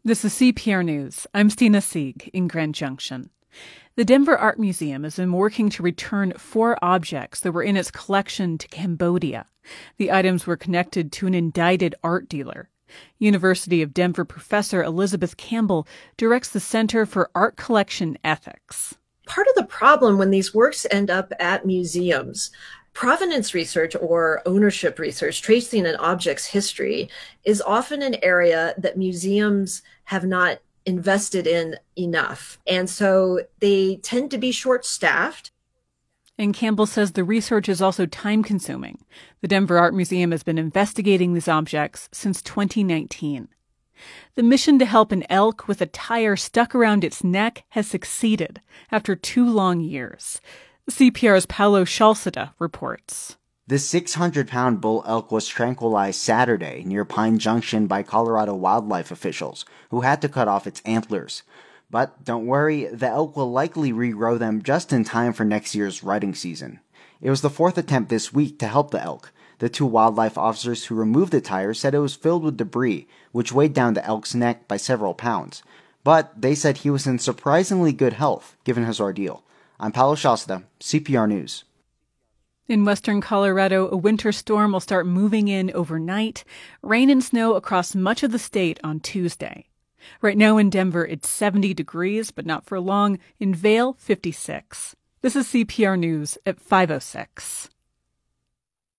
This is CPR News. I'm Stina Sieg in Grand Junction. The Denver Art Museum has been working to return 4 objects that were in its collection to Cambodia. The items were connected to an indicted art dealer. University of Denver professor Elizabeth Campbell directs the Center for Art Collection Ethics. Part of the problem when these works end up at museums, provenance research or ownership research tracing an object's history is often an area that museums have not invested in enough. And so they tend to be short-staffed. And Campbell says the research is also time-consuming. The Denver Art Museum has been investigating these objects since 2019. The mission to help an elk with a tire stuck around its neck has succeeded after 2 long years. CPR's Paolo Scialsita reports. This 600-pound bull elk was tranquilized Saturday near Pine Junction by Colorado wildlife officials, who had to cut off its antlers. But don't worry, the elk will likely regrow them just in time for next year's rutting season. It was the 4th attempt this week to help the elk. The 2 wildlife officers who removed the tire said it was filled with debris, which weighed down the elk's neck by several pounds. But they said he was in surprisingly good health, given his ordeal. I'm Paolo Scialsita, CPR News. In western Colorado, a winter storm will start moving in overnight. Rain and snow across much of the state on Tuesday. Right now in Denver, it's 70 degrees, but not for long. In Vail, 56. This is CPR News at 5:06.